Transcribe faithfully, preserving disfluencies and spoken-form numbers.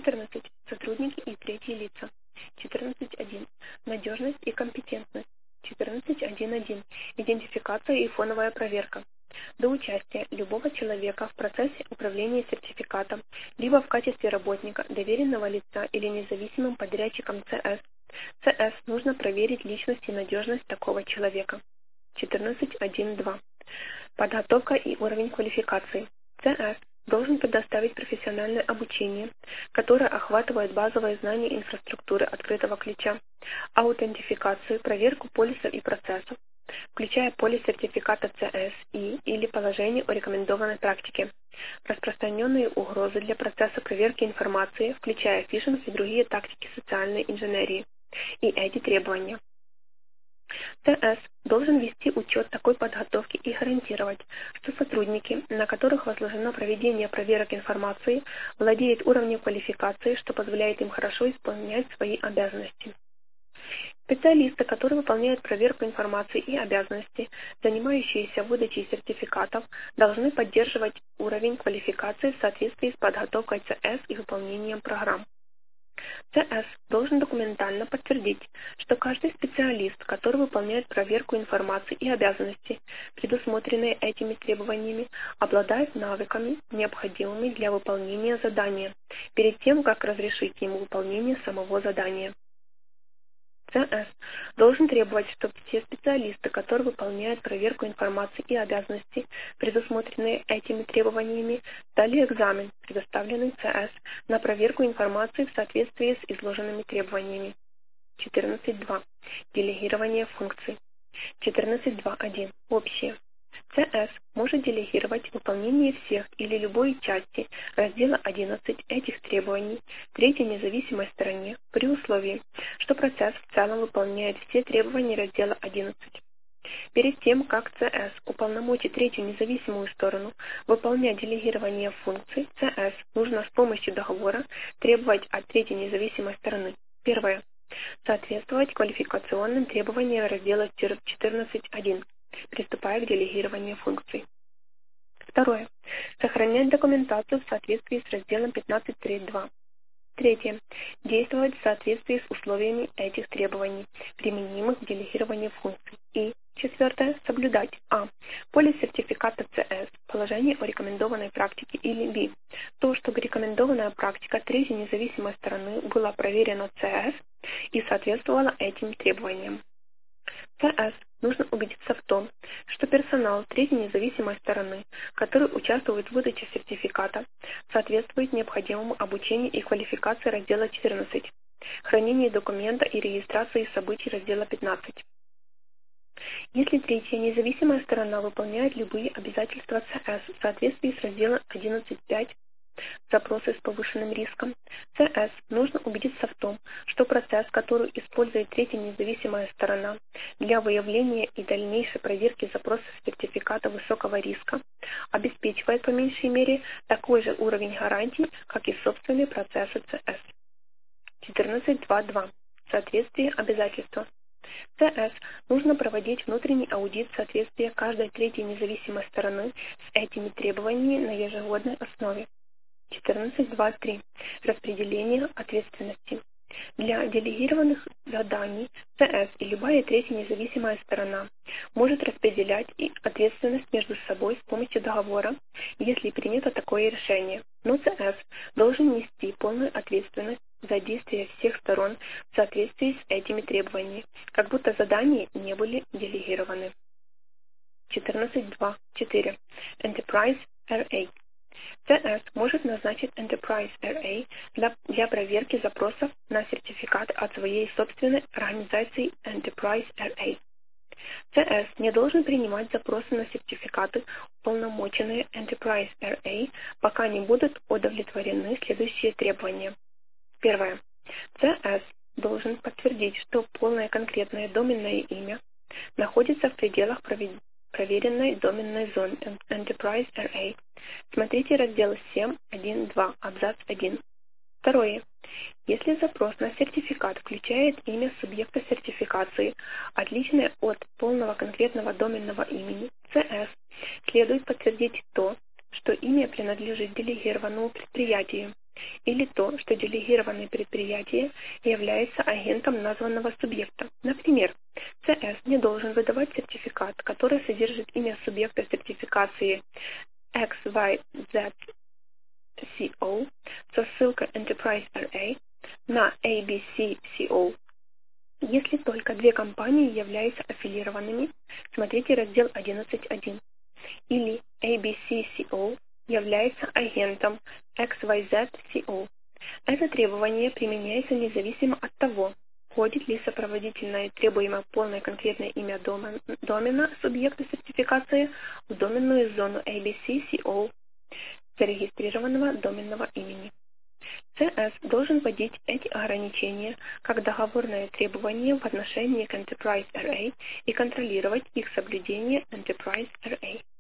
четырнадцать. Сотрудники и третьи лица. четырнадцать точка один. Надежность и компетентность. четырнадцать точка один точка один. Идентификация и фоновая проверка. До участия любого человека в процессе управления сертификатом, либо в качестве работника, доверенного лица или независимым подрядчиком ЦС, ЦС нужно проверить личность и надежность такого человека. четырнадцать точка один точка два. Подготовка и уровень квалификации. ЦС должен предоставить профессиональное обучение, которое охватывает базовые знания инфраструктуры открытого ключа, аутентификацию, проверку полисов и процессов, включая полис сертификата ЦС и или положение о рекомендованной практике, распространенные угрозы для процесса проверки информации, включая фишинг и другие тактики социальной инженерии, и эти требования. ЦС должен вести учет такой подготовки и гарантировать, что сотрудники, на которых возложено проведение проверок информации, владеют уровнем квалификации, что позволяет им хорошо исполнять свои обязанности. Специалисты, которые выполняют проверку информации и обязанности, занимающиеся выдачей сертификатов, должны поддерживать уровень квалификации в соответствии с подготовкой ЦС и выполнением программ. ЦС должен документально подтвердить, что каждый специалист, который выполняет проверку информации и обязанности, предусмотренные этими требованиями, обладает навыками, необходимыми для выполнения задания, перед тем, как разрешить ему выполнение самого задания. ЦС должен требовать, чтобы все специалисты, которые выполняют проверку информации и обязанностей, предусмотренные этими требованиями, сдали экзамен, предоставленный ЦС, на проверку информации в соответствии с изложенными требованиями. четырнадцать точка два. Делегирование функций. четырнадцать точка два точка один. Общее. ЦС может делегировать выполнение всех или любой части раздела одиннадцать этих требований третьей независимой стороне при условии, что процесс в целом выполняет все требования раздела одиннадцать. Перед тем, как ЦС уполномочит третью независимую сторону выполнять делегирование функций, ЦС нужно с помощью договора требовать от третьей независимой стороны. Первое. Соответствовать квалификационным требованиям раздела четырнадцать точка один. Приступая к делегированию функций. Второе. Сохранять документацию в соответствии с разделом пятнадцать точка три точка два. Третье. Действовать в соответствии с условиями этих требований, применимых к делегированию функций. И четвертое. Соблюдать а. Полис сертификата ЦС, положение о рекомендованной практике, или б. То, чтобы рекомендованная практика третьей независимой стороны была проверена ЦС и соответствовала этим требованиям. ЦС нужно убедиться в том, что персонал третьей независимой стороны, который участвует в выдаче сертификата, соответствует необходимому обучению и квалификации раздела четырнадцать, хранению документа и регистрации событий раздела пятнадцать. Если третья независимая сторона выполняет любые обязательства ЦС в соответствии с разделом одиннадцать точка пять, запросы с повышенным риском, ЦС нужно убедиться в том, что процесс, который использует третья независимая сторона для выявления и дальнейшей проверки запросов сертификата высокого риска, обеспечивает по меньшей мере такой же уровень гарантий, как и собственные процессы ЦС. четырнадцать точка два точка два. Соответствие обязательства. ЦС нужно проводить внутренний аудит соответствия каждой третьей независимой стороны с этими требованиями на ежегодной основе. четырнадцать точка два точка три. Распределение ответственности. Для делегированных заданий ЦС и любая третья независимая сторона может распределять и ответственность между собой с помощью договора, если принято такое решение. Но ЦС должен нести полную ответственность за действия всех сторон в соответствии с этими требованиями, как будто задания не были делегированы. четырнадцать точка два точка четыре. Enterprise эр эй. ЦС может назначить Enterprise эр эй для, для проверки запросов на сертификат от своей собственной организации Enterprise эр эй. ЦС не должен принимать запросы на сертификаты, уполномоченные Enterprise эр эй, пока не будут удовлетворены следующие требования. Первое. ЦС должен подтвердить, что полное конкретное доменное имя находится в пределах проведения проверенной доменной зоны Enterprise эр эй. Смотрите раздел семь точка один точка два, абзац один. Второе. Если запрос на сертификат включает имя субъекта сертификации, отличное от полного конкретного доменного имени, ЦС следует подтвердить то, что имя принадлежит делегированному предприятию, или то, что делегированное предприятие является агентом названного субъекта. Например, си эс не должен выдавать сертификат, который содержит имя субъекта сертификации икс вай зет си о со ссылкой Enterprise эр эй на эй би си си о, если только две компании являются аффилированными, смотрите раздел одиннадцать точка один, или эй би си си о является агентом икс вай зет си о. Это требование применяется независимо от того, входит ли сопроводительное требуемое полное конкретное имя домен, домена субъекта сертификации в доменную зону эй би си си о зарегистрированного доменного имени. си эс должен вводить эти ограничения как договорное требование в отношении к Enterprise эр эй и контролировать их соблюдение Enterprise эр эй.